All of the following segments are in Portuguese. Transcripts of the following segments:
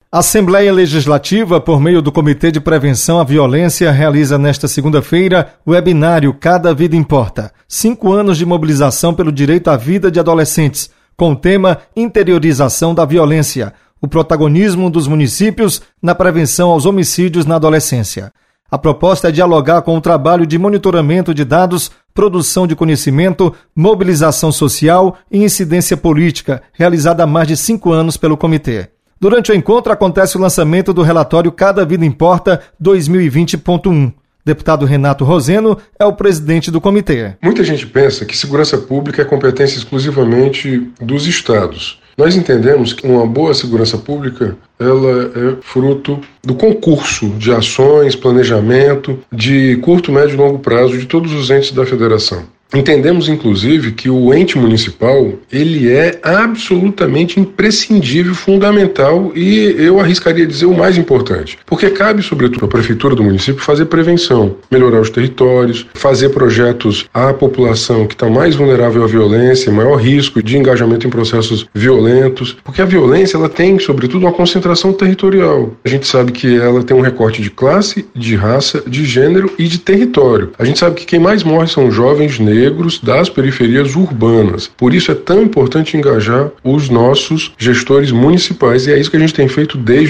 A Assembleia Legislativa, por meio do Comitê de Prevenção à Violência, realiza nesta segunda-feira o webinário Cada Vida Importa. 5 anos de mobilização pelo direito à vida de adolescentes, com o tema Interiorização da Violência, o protagonismo dos municípios na prevenção aos homicídios na adolescência. A proposta é dialogar com o trabalho de monitoramento de dados, produção de conhecimento, mobilização social e incidência política, realizada há mais de 5 anos pelo comitê. Durante o encontro acontece o lançamento do relatório Cada Vida Importa 2020.1. Deputado Renato Roseno é o presidente do comitê. Muita gente pensa que segurança pública é competência exclusivamente dos estados. Nós entendemos que uma boa segurança pública ela é fruto do concurso de ações, planejamento de curto, médio e longo prazo de todos os entes da federação. Entendemos, inclusive, que o ente municipal ele é absolutamente imprescindível, fundamental e eu arriscaria dizer o mais importante. Porque cabe, sobretudo, à prefeitura do município fazer prevenção, melhorar os territórios, fazer projetos à população que está mais vulnerável à violência, maior risco de engajamento em processos violentos. Porque a violência ela tem, sobretudo, uma concentração territorial. A gente sabe que ela tem um recorte de classe, de raça, de gênero e de território. A gente sabe que quem mais morre são jovens negros das periferias urbanas. Por isso é tão importante engajar os nossos gestores municipais e é isso que a gente tem feito desde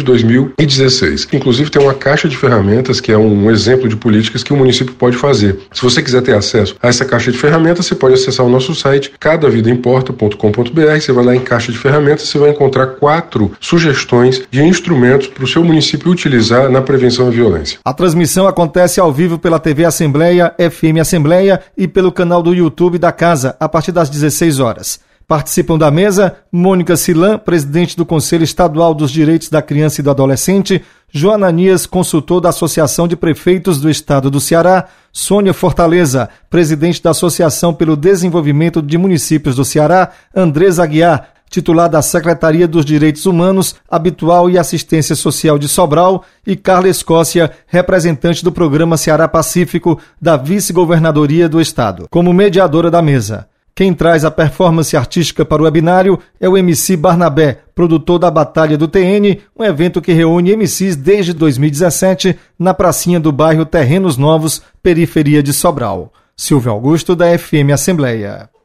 2016. Inclusive tem uma caixa de ferramentas que é um exemplo de políticas que o município pode fazer. Se você quiser ter acesso a essa caixa de ferramentas, você pode acessar o nosso site cadavidaimporta.com.br, você vai lá em caixa de ferramentas, você vai encontrar 4 sugestões de instrumentos para o seu município utilizar na prevenção à violência. A transmissão acontece ao vivo pela TV Assembleia, FM Assembleia e pelo canal do YouTube da Casa, a partir das 16 horas. Participam da mesa Mônica Silan, presidente do Conselho Estadual dos Direitos da Criança e do Adolescente, Joana Anias, consultor da Associação de Prefeitos do Estado do Ceará, Sônia Fortaleza, presidente da Associação pelo Desenvolvimento de Municípios do Ceará, Andresa Aguiar, titular da Secretaria dos Direitos Humanos, Habitual e Assistência Social de Sobral, e Carla Escócia, representante do Programa Ceará Pacífico da Vice-Governadoria do Estado, como mediadora da mesa. Quem traz a performance artística para o webinário é o MC Barnabé, produtor da Batalha do TN, um evento que reúne MCs desde 2017 na pracinha do bairro Terrenos Novos, periferia de Sobral. Silvio Augusto, da FM Assembleia.